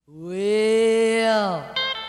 Well,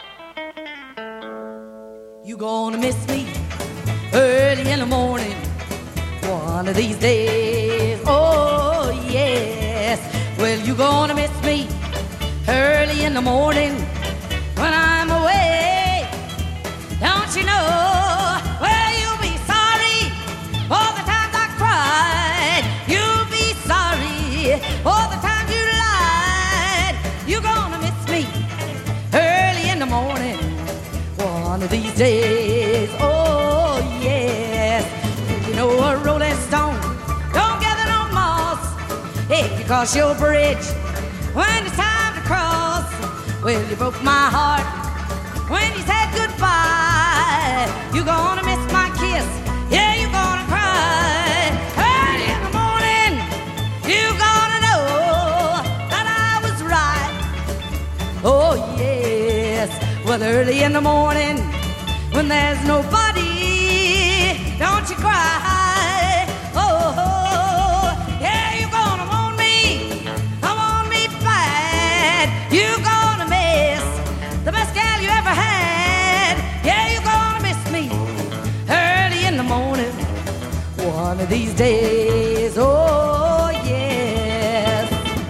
you gonna miss me early in the morning one of these days. Oh yes. Well, you gonna miss me early in the morning when I'm away. Don't you know? Well, you'll be sorry all the times I cried. You'll be sorry all the times you lied. You're gonna miss me early in the morning one of these days. Oh yes. You know a rolling stone don't gather no moss. Hey, because your bridge when it's time to cross. Well, you broke my heart when you said goodbye. You're gonna miss my kiss. Yeah, you're gonna cry early in the morning. You're gonna know that I was right. Oh yes. Well, early in the morning when there's nobody, don't you cry. Oh, yeah, you're gonna want me. I want me bad. You're gonna miss the best gal you ever had. Yeah, you're gonna miss me early in the morning one of these days. Oh, yes.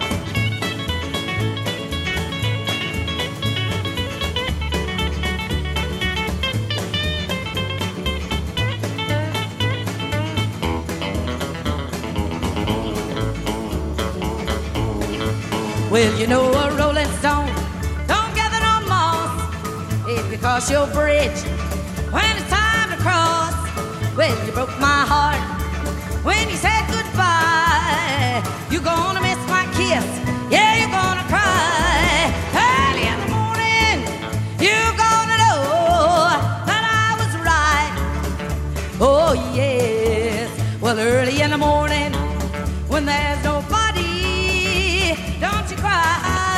Well, you know a rolling stone don't gather no moss. It's because your bridge when it's time to cross. Well, you broke my heart when you said goodbye. You're gonna miss my kiss. Yeah, you're gonna cry early in the morning. You're gonna know that I was right. Oh yes. Well, early in the morning when there's nobody, don't you cry.